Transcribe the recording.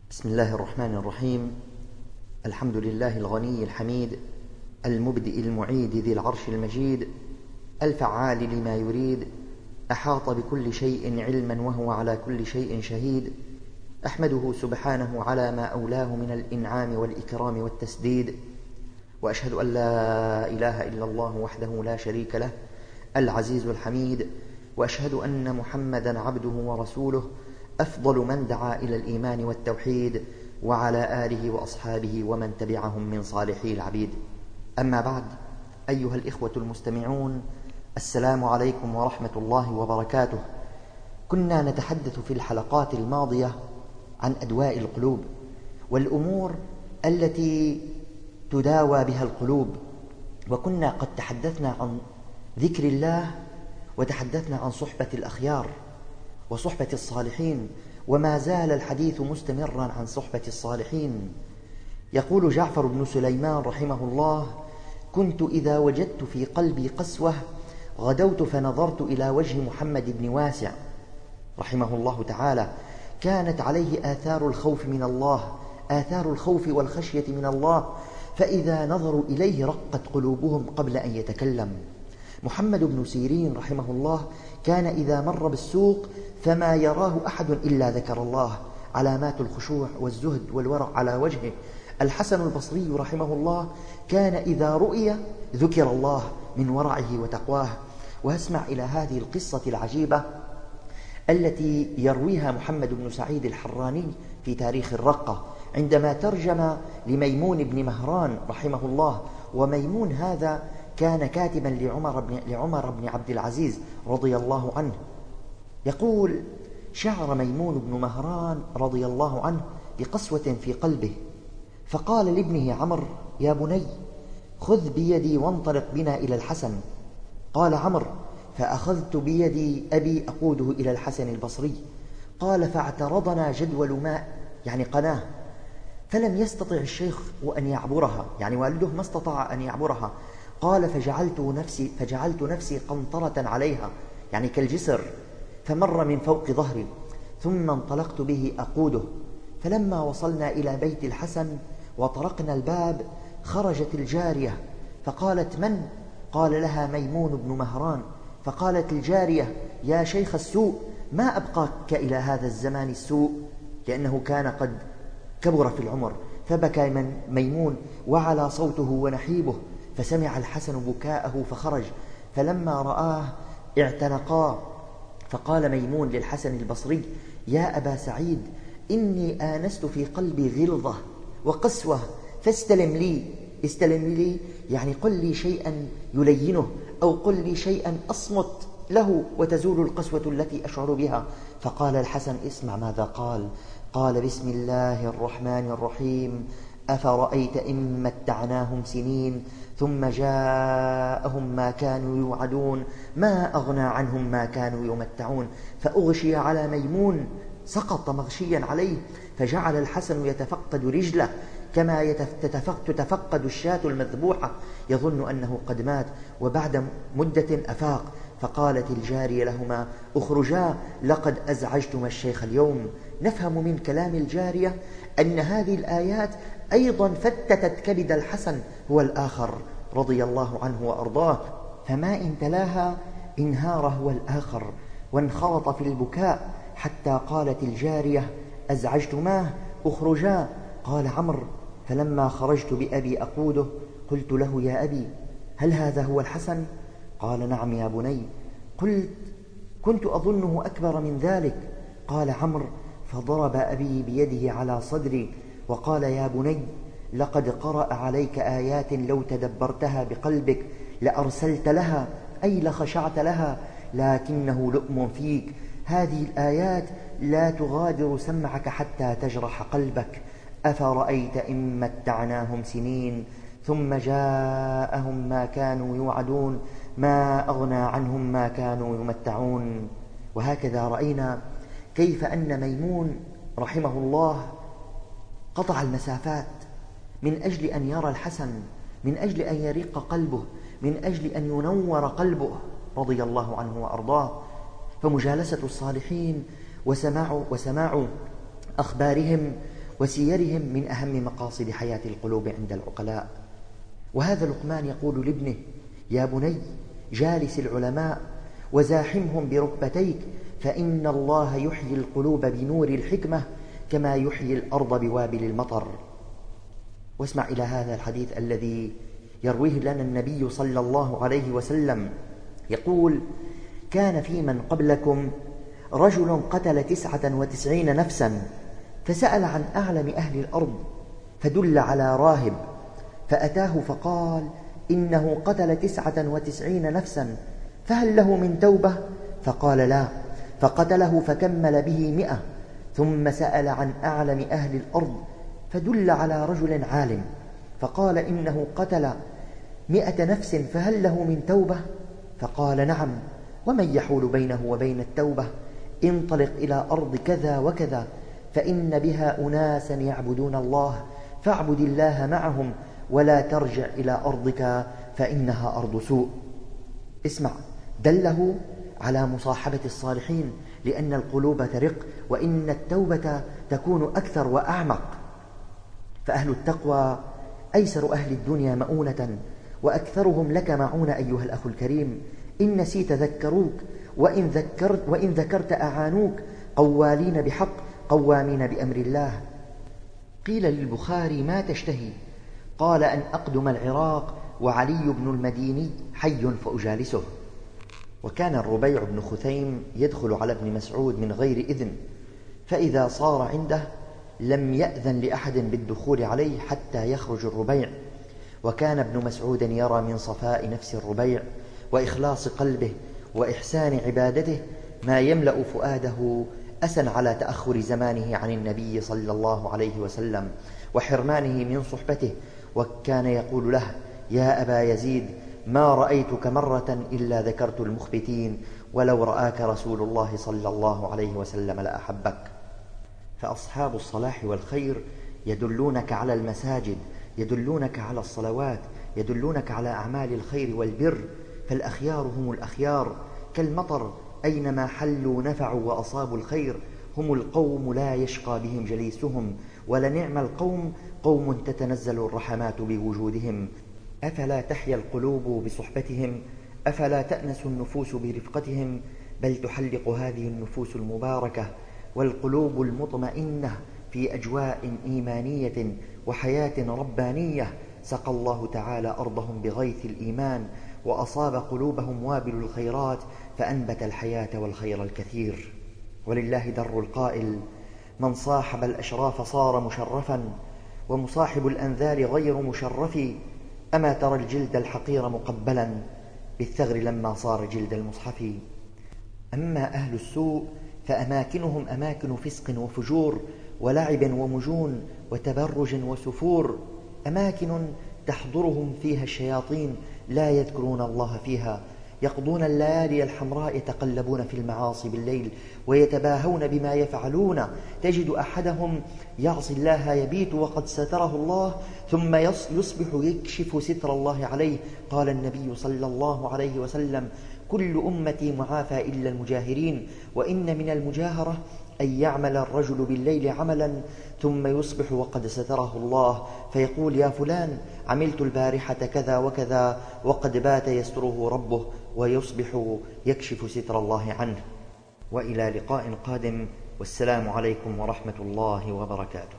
بسم الله الرحمن الرحيم. الحمد لله الغني الحميد المبدئ المعيد ذي العرش المجيد الفعال لما يريد، أحاط بكل شيء علما وهو على كل شيء شهيد. أحمده سبحانه على ما أولاه من الإنعام والإكرام والتسديد، وأشهد أن لا إله إلا الله وحده لا شريك له العزيز الحميد، وأشهد أن محمدا عبده ورسوله أفضل من دعا إلى الإيمان والتوحيد، وعلى آله وأصحابه ومن تبعهم من صالحي العبيد. أما بعد، أيها الإخوة المستمعون، السلام عليكم ورحمة الله وبركاته. كنا نتحدث في الحلقات الماضية عن أدواء القلوب والأمور التي تداوى بها القلوب، وكنا قد تحدثنا عن ذكر الله، وتحدثنا عن صحبة الأخيار وصحبة الصالحين، وما زال الحديث مستمرا عن صحبة الصالحين. يقول جعفر بن سليمان رحمه الله: كنت إذا وجدت في قلبي قسوة غدوت فنظرت إلى وجه محمد بن واسع رحمه الله تعالى، كانت عليه آثار الخوف من الله، آثار الخوف والخشية من الله، فإذا نظروا إليه رقت قلوبهم قبل أن يتكلم. محمد بن سيرين رحمه الله كان إذا مر بالسوق فما يراه أحد إلا ذكر الله، علامات الخشوع والزهد والورع على وجهه. الحسن البصري رحمه الله كان إذا رؤي ذكر الله من ورعه وتقواه. واسمع إلى هذه القصة العجيبة التي يرويها محمد بن سعيد الحراني في تاريخ الرقة عندما ترجم لميمون بن مهران رحمه الله. وميمون هذا كان كاتبا لعمر بن عبد العزيز رضي الله عنه. يقول: شعر ميمون بن مهران رضي الله عنه بقسوة في قلبه، فقال لابنه عمرو: يا بني، خذ بيدي وانطلق بنا إلى الحسن. قال عمرو: فأخذت بيدي أبي أقوده إلى الحسن البصري. قال: فاعترضنا جدول ماء، يعني قناة، فلم يستطع الشيخ أن يعبرها، يعني والده ما استطاع أن يعبرها. قال: فجعلت نفسي قنطرة عليها، يعني كالجسر، فمر من فوق ظهري، ثم انطلقت به أقوده. فلما وصلنا إلى بيت الحسن وطرقنا الباب خرجت الجارية فقالت: من؟ قال لها: ميمون بن مهران. فقالت الجارية: يا شيخ السوء، ما أبقاك إلى هذا الزمان السوء، لأنه كان قد كبر في العمر. فبكى ميمون وعلى صوته ونحيبه، فسمع الحسن بكاءه فخرج، فلما رآه اعتنقا. فقال ميمون للحسن البصري: يا أبا سعيد، إني آنست في قلبي غلظة وقسوة، فاستلم لي، يعني قل لي شيئا يلينه، أو قل لي شيئا أصمت له وتزول القسوة التي أشعر بها. فقال الحسن: اسمع ماذا قال. قال: بسم الله الرحمن الرحيم، أفرأيت إن متعناهم سنين ثم جاءهم ما كانوا يوعدون ما أغنى عنهم ما كانوا يمتعون. فأغشي على ميمون، سقط مغشيا عليه، فجعل الحسن يتفقد رجله كما تتفقد الشاة المذبوحة، يظن أنه قد مات. وبعد مدة أفاق، فقالت الجارية لهما: اخرجا، لقد أزعجتما الشيخ اليوم. نفهم من كلام الجارية أن هذه الآيات أيضا فتتت كبد الحسن هو الآخر رضي الله عنه وأرضاه، فما إن تلاها انهار هو الآخر وانخرط في البكاء، حتى قالت الجارية: أزعجتماه، اخرجا. قال عمرو: فلما خرجت بأبي أقوده قلت له: يا أبي، هل هذا هو الحسن؟ قال: نعم يا بني. كنت أظنه أكبر من ذلك. قال عمرو: فضرب أبي بيده على صدري وقال: يا بني، لقد قرأ عليك آيات لو تدبرتها بقلبك لأرسلت لها، أي لخشعت لها، لكنه لؤم فيك. هذه الآيات لا تغادر سمعك حتى تجرح قلبك. أفرأيت إن متعناهم سنين ثم جاءهم ما كانوا يوعدون ما أغنى عنهم ما كانوا يمتعون. وهكذا رأينا كيف أن ميمون رحمه الله قطع المسافات من أجل أن يرى الحسن، من أجل أن يرق قلبه، من أجل أن ينور قلبه رضي الله عنه وأرضاه. فمجالسة الصالحين وسماع أخبارهم وسيرهم من أهم مقاصد حياة القلوب عند العقلاء. وهذا لقمان يقول لابنه: يا بني جالس العلماء وزاحمهم بركبتيك، فإن الله يحيي القلوب بنور الحكمة كما يحيي الأرض بوابل المطر. واسمع إلى هذا الحديث الذي يرويه لنا النبي صلى الله عليه وسلم، يقول: كان في من قبلكم رجل قتل 99 نفسا، فسأل عن أعلم أهل الأرض فدل على راهب، فأتاه فقال: إنه قتل 99 نفسا، فهل له من توبة؟ فقال: لا. فقتله فكمل به 100، ثم سأل عن أعلم أهل الأرض فدل على رجل عالم، فقال: إنه قتل 100 نفس، فهل له من توبة؟ فقال: نعم. ومن يحول بينه وبين التوبة؟ انطلق إلى أرض كذا وكذا، فإن بها أناسا يعبدون الله، فاعبد الله معهم، ولا ترجع إلى أرضك فإنها أرض سوء. اسمع، دله على مصاحبة الصالحين، لأن القلوب ترق، وإن التوبة تكون أكثر وأعمق. فأهل التقوى أيسر أهل الدنيا مؤونة، وأكثرهم لك معون أيها الأخ الكريم. إن نسيت ذكروك، وإن ذكرت أعانوك، قوالين بحق قوامين بأمر الله. قيل للبخاري: ما تشتهي؟ قال: أن أقدم العراق وعلي بن المديني حي فأجالسه. وكان الربيع بن خثيم يدخل على ابن مسعود من غير إذن، فإذا صار عنده لم يأذن لأحد بالدخول عليه حتى يخرج الربيع. وكان ابن مسعود يرى من صفاء نفس الربيع وإخلاص قلبه وإحسان عبادته ما يملأ فؤاده أسا على تأخر زمانه عن النبي صلى الله عليه وسلم وحرمانه من صحبته. وكان يقول له: يا أبا يزيد، ما رأيتك مرة إلا ذكرت المخبتين، ولو رآك رسول الله صلى الله عليه وسلم لأحبك. فأصحاب الصلاح والخير يدلونك على المساجد، يدلونك على الصلوات، يدلونك على أعمال الخير والبر. فالأخيار هم الأخيار كالمطر، أينما حلوا نفعوا وأصابوا الخير. هم القوم لا يشقى بهم جليسهم، ولنعم القوم قوم تتنزل الرحمات بوجودهم. أفلا تحيا القلوب بصحبتهم؟ أفلا تأنس النفوس برفقتهم؟ بل تحلق هذه النفوس المباركة والقلوب المطمئنة في أجواء إيمانية وحياة ربانية. سقى الله تعالى أرضهم بغيث الإيمان، وأصاب قلوبهم وابل الخيرات، فأنبت الحياة والخير الكثير. ولله در القائل: من صاحب الأشراف صار مشرفا، ومصاحب الأنذار غير مشرف. أما ترى الجلد الحقير مقبلا بالثغر لما صار جلد المصحف. أما أهل السوء فأماكنهم أماكن فسق وفجور ولعب ومجون وتبرج وسفور، أماكن تحضرهم فيها الشياطين لا يذكرون الله فيها، يقضون الليالي الحمراء يتقلبون في المعاصي بالليل ويتباهون بما يفعلون. تجد أحدهم يعصي الله يبيت وقد ستره الله، ثم يصبح يكشف ستر الله عليه. قال النبي صلى الله عليه وسلم: كل أمتي معافى إلا المجاهرين. وإن من المجاهرة أن يعمل الرجل بالليل عملا ثم يصبح وقد ستره الله، فيقول: يا فلان، عملت البارحة كذا وكذا، وقد بات يستره ربه، ويصبح يكشف ستر الله عنه. وإلى لقاء قادم، والسلام عليكم ورحمة الله وبركاته.